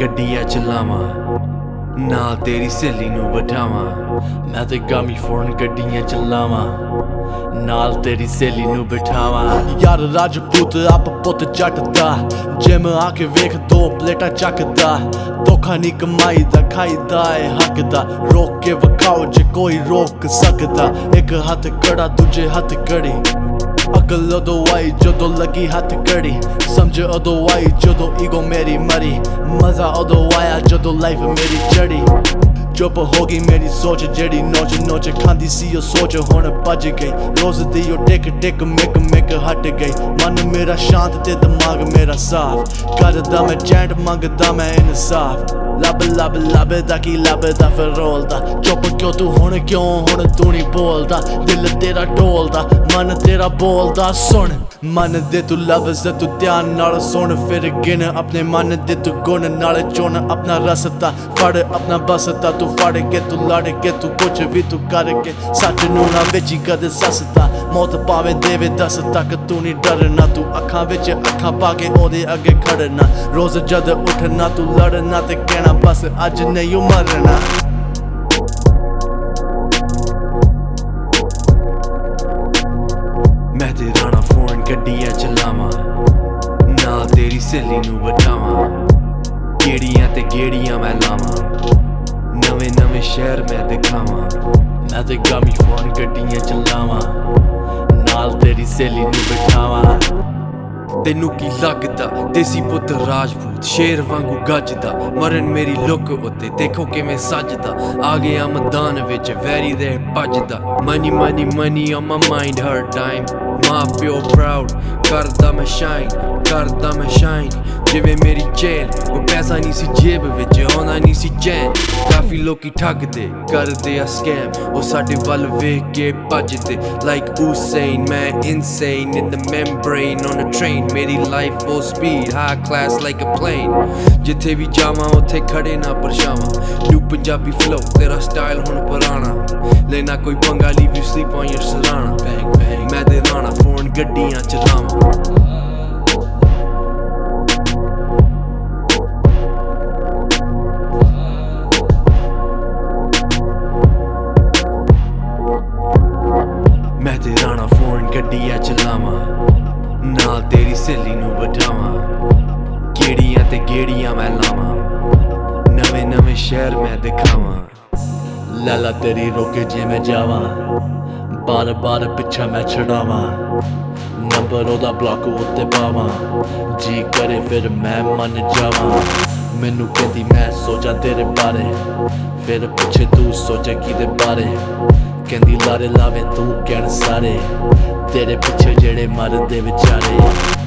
ਗੱਡੀਆਂ ਚਲਾਵਾਂ ਨਾਲ ਤੇਰੀ ਸਹੇਲੀ ਨੂੰ ਬਿਠਾਵਾਂ। ਮੈਂ ਤੇ ਗਾਮੀ ਫੋਰਨ ਗੱਡੀਆਂ ਚਲਾਵਾਂ ਨਾਲ ਤੇਰੀ ਸਹੇਲੀ ਨੂੰ ਬਿਠਾਵਾਂ। ਯਾਰ ਰਾਜਪੂਤ ਆਪ ਪੁੱਤ ਜੱਟ ਦਾ, ਜਿਮ ਆ ਕੇ ਵੇਖ 2 ਪਲੇਟਾਂ ਚੱਕਦਾ। ਧੋਖਾ ਨਹੀਂ ਕਮਾਈ ਦਾ ਖਾਈਦਾ ਏ ਹੱਕ ਦਾ, ਰੋਕ ਕੇ ਵਿਖਾਓ ਜੇ ਕੋਈ ਰੋਕ ਸਕਦਾ। ਇੱਕ ਹੱਥ ਕੜਾ ਦੂਜੇ ਹੱਥ ਕੜੀ, ਅਕਲ ਉਦੋਂ ਆਈ ਜਦੋਂ ਲੱਗੀ ਹੱਥ ਕੜੀ। ਸਮਝ ਉਦੋਂ ਆਈ ਜਦੋਂ ਈਗੋ ਮੇਰੀ ਮਰੀ, ਮਜ਼ਾ ਉਦੋਂ ਆਇਆ ਜਦੋਂ ਲਾਈਫ ਮੇਰੀ ਚੜੀ। ਚੁੱਪ ਹੋ ਗਈ ਮੇਰੀ ਸੋਚ ਜਿਹੜੀ ਨੋਚ ਨੋਚ ਖਾਂਦੀ ਸੀ ਉਹ ਸੋਚ ਹੁਣ ਭੱਜ ਗਈ। ਰੋਜ਼ ਦੀ ਉਹ ਟਿਕ ਟਿਕ ਮਿਕ ਮਿਕ ਹਟ ਗਈ। ਮਨ ਮੇਰਾ ਸ਼ਾਂਤ ਤੇ ਦਿਮਾਗ ਮੇਰਾ ਸਾਫ਼, ਕਰਦਾ ਮੈਂ ਚੈਂਟ ਮੰਗਦਾ ਮੈਂ ਇਨਸਾਫ। ਲੱਭ ਲੱਭ ਲੱਭਦਾ ਕੀ ਲੱਭਦਾ ਫਿਰ ਰੋਲਦਾ। ਚੁੱਪ ਕਿਉਂ ਤੂੰ ਹੁਣ ਤੂੰ ਨਹੀਂ ਬੋਲਦਾ। ਦਿਲ ਤੇਰਾ ਢੋਲਦਾ ਮਨ ਤੇਰਾ ਬੋਲਦਾ। ਸੁਣ ਮਨ ਦੇ ਤੂੰ ਲਫ਼ਜ਼ ਤੂੰ ਧਿਆਨ ਨਾਲ ਸੁਣ, ਫਿਰ ਗਿਣ ਆਪਣੇ ਮਨ ਦੇ ਤੂੰ ਗੁਣ ਨਾਲ ਚੁਣ ਆਪਣਾ ਰਸਤਾ। ਫੜ ਆਪਣਾ ਬਸਤਾ ਤੂੰ ਫੜ ਕੇ ਤੂੰ ਲੜ ਕੇ ਤੂੰ ਕੁਛ ਵੀ ਤੂੰ ਕਰਕੇ। ਸੱਚ ਨੂੰ ਨਾ ਵੇਚੀ ਕਦੇ ਸਸਤਾ, ਮੌਤ ਪਾਵੇ ਦੇਵੇ 10 ਤੱਕ ਤੂੰ ਨਹੀਂ ਡਰਨਾ। ਤੂੰ ਅੱਖਾਂ ਵਿੱਚ ਅੱਖਾਂ ਪਾ ਕੇ ਉਹਦੇ ਅੱਗੇ ਖੜਨਾ। ਰੋਜ਼ ਜਦ ਉੱਠਣਾ ਤੂੰ ਲੜਨਾ ਤੇ ਕਹਿਣਾ ਬਸ ਅੱਜ ਨਹੀਂ ਮਰਨਾ। ਮੈਂ ਤੇ ਰਾਣਾ ਫੋਰਨ ਗੱਡੀਆਂ ਚਲਾਵਾਂ ਨਾਲ ਤੇਰੀ ਸਹੇਲੀ ਨੂੰ ਬਿਠਾਵਾਂ। ਗੇੜੀਆਂ ਤੇ ਗੇੜੀਆਂ ਮੈਂ ਲਾਵਾਂ, ਨਵੇਂ ਨਵੇਂ ਸ਼ਹਿਰ ਮੈਂ ਦਿਖਾਵਾਂ। ਮੈਂ ਤੇ ਗਾਮੀ ਫੋਰਨ ਗੱਡੀਆਂ ਚਲਾਵਾਂ ਨਾਲ ਤੇਰੀ ਸਹੇਲੀ ਨੂੰ ਬਿਠਾਵਾਂ। ਤੈਨੂੰ ਕੀ ਲੱਗਦਾ ਦੇਸੀ ਪੁੱਤ ਰਾਜਪੂਤ ਸ਼ੇਰ ਵਾਂਗੂ ਗੱਜਦਾ। ਮਰਨ ਮੇਰੀ ਲੁੱਕ ਉੱਤੇ ਦੇਖੋ ਕਿਵੇਂ ਸੱਜਦਾ। ਆ ਗਿਆ ਮੈਦਾਨ ਵਿੱਚ ਵੈਰੀ ਦੇ ਭੱਜਦਾ। Money money money on my mind hard time, ਮਾਂ ਪਿਓ ਪ੍ਰਾਊਡ ਕਰਦਾ ਮੈਂ ਸ਼ਾਈਨ ਕਰਦਾ ਮੈਂ ਸ਼ਾਈਨ। ਜਿਵੇਂ ਮੇਰੀ ਚੇਨ ਉਹ ਪੈਸਾ ਨਹੀਂ ਸੀ ਜੇਬ ਵਿੱਚ ਆਉਂਦਾ ਨਹੀਂ ਸੀ ਚੈਨ। ਕਾਫੀ ਲੋਕੀ ਠੱਗਦੇ ਕਰਦੇ ਆ ਸਕੈਮ, ਉਹ ਸਾਡੇ ਵੱਲ ਵੇਖ ਕੇ ਭੱਜਦੇ like Usain ਮੈਂ insane in the membrane on a train। ਮੇਰੀ life full speed high class like a plane। ਜਿੱਥੇ ਵੀ ਜਾਵਾਂ ਉੱਥੇ ਖੜੇ ਨਾ ਪਰਛਾਵਾਂ। ਨਿਊ ਪੰਜਾਬੀ flow ਤੇਰਾ ਸਟਾਈਲ ਹੁਣ ਪੁਰਾਣਾ। ਲੈਣਾ ਕੋਈ ਪੰਗਾ leave you sleep on your ਸਰਾਣਾ। bang bang ਮੈਂ ਤੇ ਰਾਣਾ ਫੋਰਨ ਗੱਡੀਆਂ ਚਲਾਵਾਂ। ਮੈਂ ਤੇ ਰਾਣਾ ਫੋਰਨ ਗੱਡੀਆਂ ਚਲਾਵਾਂ ਨਾਲ ਤੇਰੀ ਸਹੇਲੀ ਨੂੰ ਬਿਠਾਵਾਂ। ਗੇੜੀਆਂ ਤੇ ਗੇੜੀਆਂ ਮੈਂ ਲਾਵਾਂ, ਨਵੇਂ ਨਵੇਂ ਸ਼ਹਿਰ ਮੈਂ ਦਿਖਾਵਾਂ। ਲਾਲਾ ਤੇਰੀ ਰੋਕੇ ਜੇ ਮੈਂ ਜਾਵਾਂ, ਬਾਰ ਬਾਰ ਪਿੱਛਾ ਮੈਂ ਛਡਾਵਾਂ। ਨੰਬਰ ਉਹਦਾ ਬਲੌਕ ਉੱਤੇ ਪਾਵਾਂ, ਜੀ ਕਰੇ ਫਿਰ ਮੈਂ ਮੰਨ ਜਾਵਾਂ। ਮੈਨੂੰ ਕਹਿੰਦੀ ਮੈਂ ਸੋਚਾਂ ਤੇਰੇ ਬਾਰੇ, ਫਿਰ ਪੁੱਛੇ ਤੂੰ ਸੋਚੇ ਕਿਹਦੇ ਬਾਰੇ। ਕਹਿੰਦੀ ਲਾਰੇ ਲਾਵੇ ਤੂੰ ਕਹਿਣ ਸਾਰੇ, ਤੇਰੇ ਪਿੱਛੇ ਜਿਹੜੇ ਮਰਦੇ ਵਿਚਾਰੇ।